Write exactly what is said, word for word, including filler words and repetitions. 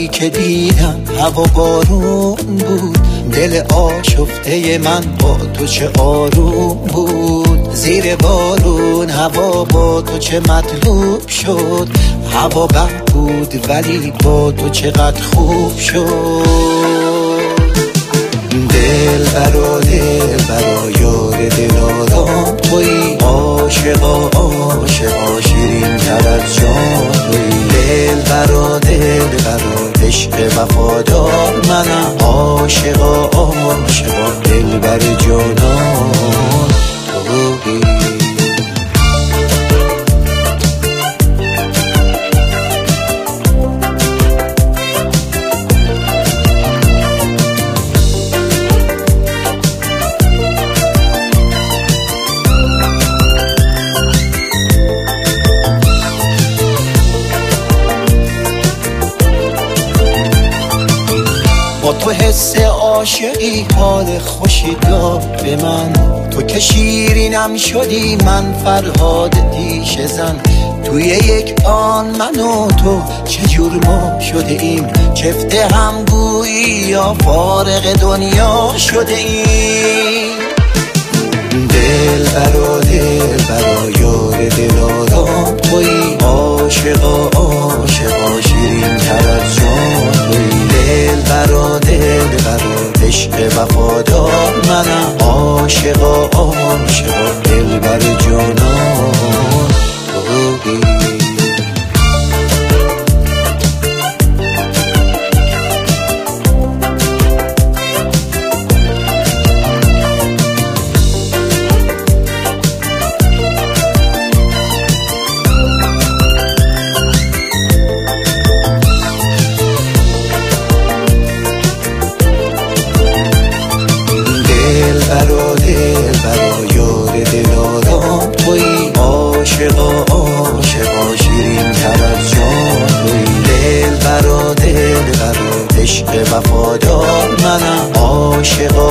که دیدم هوا بارون بود، دل آشفته من با تو چه آروم بود. زیر بارون هوا با تو چه مطلوب شد، هوا بد بود ولی با تو چقدر خوب شد. دل برا دل برا یار دلارام تویی، عاشقا عاشقا شیرین تر از جان تویی. دل برا دل برا عشق وفادار منم، عاشقا عاشقا دل بر جانان تویی. با تو حس عاشقی حال خوشی داد به من، تو که شیرینم شدی من فرهاد دیش زن. توی یک آن من و تو چجور ما شده ایم، چفته هم گویی یا فارغ دنیا شده ایم. دل برا دل برا یار دلارام تویی، عاشقا عاشقا شیرین تر از جان تویی. دل برا دل برا عشق وفادار منم، عاشقا عاشقا دل بر جانان تویی. برا دل برا یار دلارام تویی، عاشقا عاشقا شیرین تر از جان تویی. دل برا دل برا عشق وفادار منم، عاشقا